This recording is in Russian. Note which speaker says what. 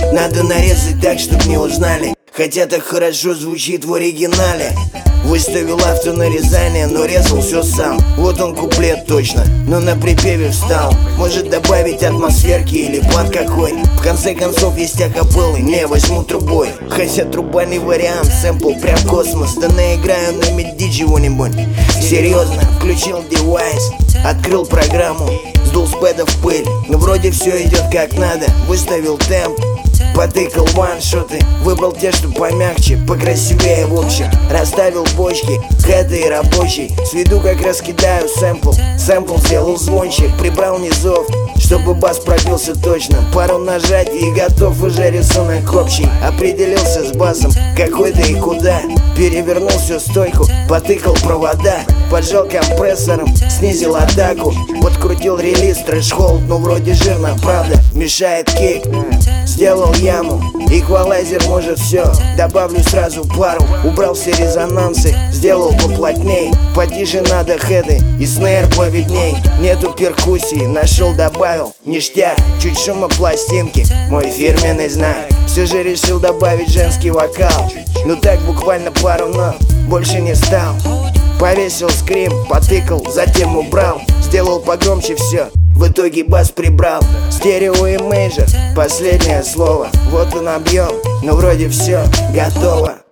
Speaker 1: Надо нарезать так, чтоб не узнали, хотя так хорошо звучит в оригинале. Выставил авто нарезание, но резал все сам. Вот он куплет точно, но на припеве встал. Может добавить атмосферки или под какой. В конце концов есть акапеллы, не возьму трубой. Хотя труба не вариант, сэмпл прям космос. Да наиграю на миди чего-нибудь. Серьезно, включил девайс, открыл программу, сдул с пэдов пыль. Ну вроде все идет как надо, выставил темп, потыкал ваншоты, выбрал те, что помягче, покрасивее в общем. Расставил бочки, хэты и рабочий. С виду как раскидаю сэмпл. Сэмпл сделал звонче, прибрал низов, чтобы бас пробился точно. Пару нажатий и готов уже рисунок общий. Определился с басом, какой-то и куда. Перевернул всю стойку, потыкал провода, поджал компрессором, снизил атаку. Подкрутил релиз, трэш-холд, ну вроде жирно, правда, мешает кик. Сделал яму, эквалайзер может все. Добавлю сразу пару, убрал все резонансы, сделал поплотней. Потише надо хеды и снейр повидней. Нету перкуссии, нашел, добавил, ништяк. Чуть шума пластинки, мой фирменный знак. Все же решил добавить женский вокал. Ну так буквально пару нот, больше не стал. Повесил скрим, потыкал, затем убрал. Сделал погромче все, в итоге бас прибрал. Стерео и мейджор, последнее слово. Вот он объем, но вроде все готово.